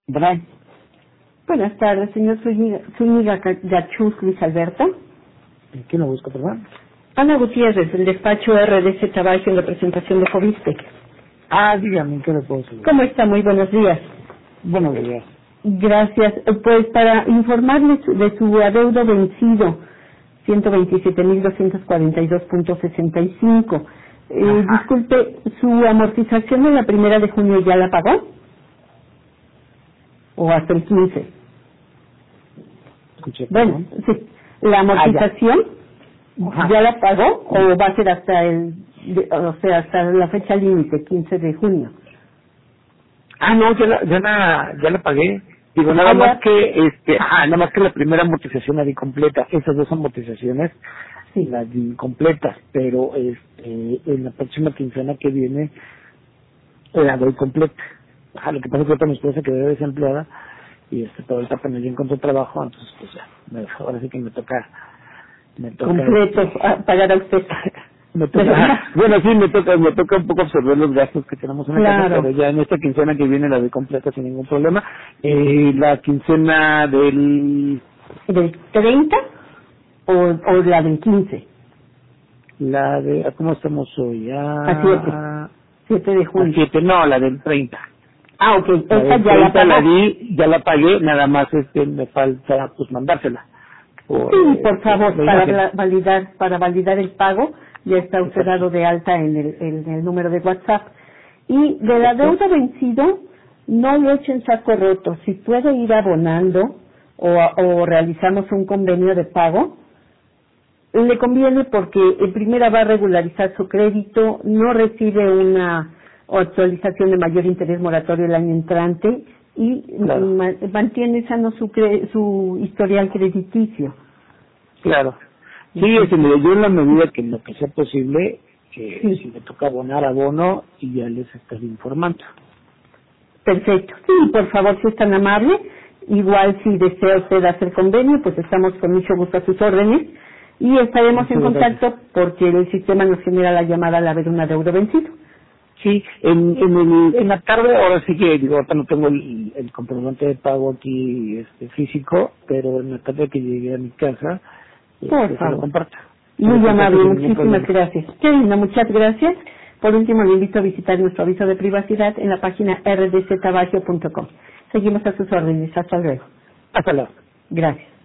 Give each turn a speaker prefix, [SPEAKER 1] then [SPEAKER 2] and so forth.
[SPEAKER 1] Brian.
[SPEAKER 2] Buenas tardes, señor Zúñiga Gachús Luis Alberto.
[SPEAKER 1] ¿Quién lo busca, perdón?
[SPEAKER 2] Ana Gutiérrez, del despacho RDC Tabajo en representación de Fobistec.
[SPEAKER 1] Dígame, ¿qué le puedo decir?
[SPEAKER 2] ¿Cómo está? Muy buenos días.
[SPEAKER 1] Buenos días.
[SPEAKER 2] Gracias. Pues para informarles de su adeudo vencido, 127.242.65. Disculpe, ¿su amortización en la 1 de junio ya la pagó? ¿O hasta el 15?
[SPEAKER 1] Escuché.
[SPEAKER 2] Bueno, sí. ¿La amortización ya la pagó o va a ser hasta hasta la fecha límite, 15 de junio?
[SPEAKER 1] No, ya la pagué. Digo, nada más que la primera amortización la di completa. Esas dos amortizaciones las di completas, pero en la próxima quincena que viene la doy completa. Lo que pasa es que para mi esposa quedó desempleada y todo ahorita apenas yo encontré trabajo, entonces pues ya, ahora sí que me toca
[SPEAKER 2] completo pagar a usted.
[SPEAKER 1] Bueno, sí, me toca un poco absorber los gastos que tenemos en la casa, pero ya en esta quincena que viene la doy completa sin ningún problema. La quincena ¿del
[SPEAKER 2] 30 o la del 15?
[SPEAKER 1] La de, ¿cómo estamos hoy?
[SPEAKER 2] A 7 de junio.
[SPEAKER 1] 7, no, la del 30.
[SPEAKER 2] Ok, esa ya la pagué.
[SPEAKER 1] Ya la pagué, nada más me falta pues mandársela.
[SPEAKER 2] Por favor, para validar el pago, ya está usted dado de alta en el número de WhatsApp. Y de la deuda vencido, no lo echen saco roto. Si puede ir abonando o realizamos un convenio de pago, le conviene porque en primera va a regularizar su crédito, no recibe una actualización de mayor interés moratorio el año entrante y mantiene sano su historial crediticio.
[SPEAKER 1] Claro. Sí, yo en la medida que lo que sea posible, si me toca abono y ya les estaré informando.
[SPEAKER 2] Perfecto. Sí, por favor, si es tan amable, igual si desea usted hacer convenio, pues estamos con mucho gusto a sus órdenes y estaremos en contacto porque el sistema nos genera la llamada al haber un adeudo vencido.
[SPEAKER 1] Sí, en la tarde, ahora sí que ahorita no tengo el comprobante de pago aquí físico, pero en la tarde que llegue a mi casa,
[SPEAKER 2] por favor,
[SPEAKER 1] lo comparto.
[SPEAKER 2] Muy amable, muchísimas gracias. Qué linda, muchas gracias. Por último, le invito a visitar nuestro aviso de privacidad en la página rdctabagio.com. Seguimos a sus órdenes. Hasta luego.
[SPEAKER 1] Hasta luego.
[SPEAKER 2] Gracias.